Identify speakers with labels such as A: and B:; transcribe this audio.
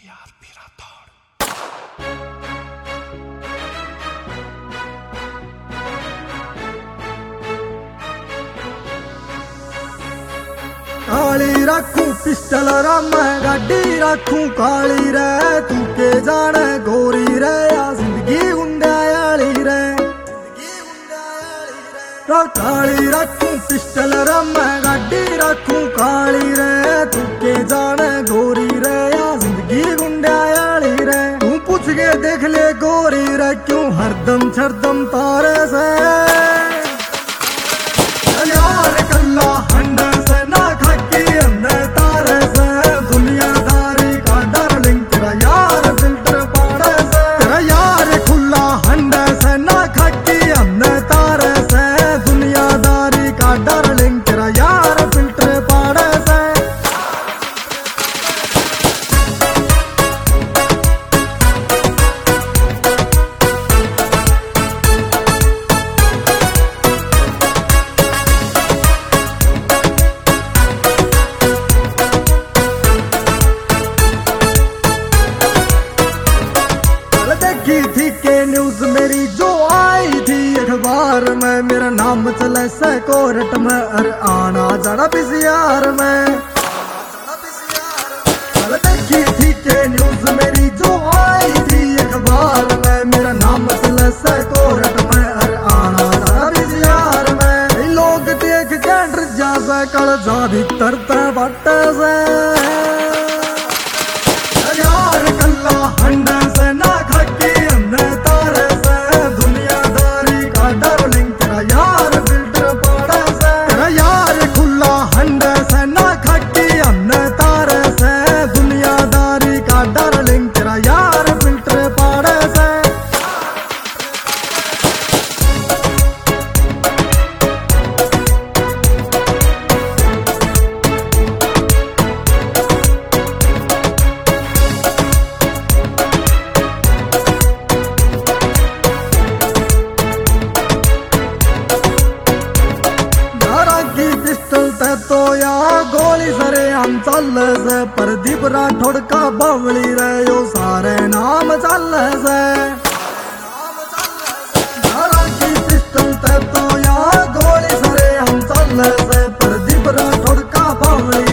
A: प्यार फिरा थोड़।
B: काली रखू पिस्टल राम गाड़ी रखू काली रे तू के जाने गोरी रे या जिंदगी गुंडायाली रे काली रखू पिस्टल राम गाड़ी रखू काली रे तू के जाने गोरी रे या जिंदगी गुंडायाली रे तू पूछ के देख ले गोरी रे क्यों हरदम छरदम तारे से यार कल्ला हंडा से ना खाकी अंदर तारे से दुनियादारी का डार्लिंग तेरा यार फिल्टर पाड़े से तेरा यार खुला हंडा से ना खाकी अंदर तारे से दुनियादारी का डार्लिंग तेरा यार फिल्टर पाड़े से देखी थी के न्यूज मेरी जो आई थी अखबार में मेरा नाम चले से कोर्ट में अरे आना जाना पीसीआर में देखी थी के न्यूज मेरी जो आई थी अखबार में मेरा नाम चले से कोर्ट में अरे आना जाना पीसीआर में लोग देख के डर जा से कल जा भीतर बट्टे से यार कल्ला हंडा से ना खाकी अंदर तारे से दुनियादारी का डार्लिंग तेरा यार फिल्टर पाड़े से तेरा यार खुला हंडा से ना खाकी अंदर तारे से दुनियादारी का डार्लिंग तेरा यार फिल्टर पाड़े से तो या गोली सरे हम चल से प्रदीप राठौड़ का बावली रे यो सारे नाम चल से की पिस्टल ते तो या गोली सरे हम चल से प्रदीप राठौड़ का बावली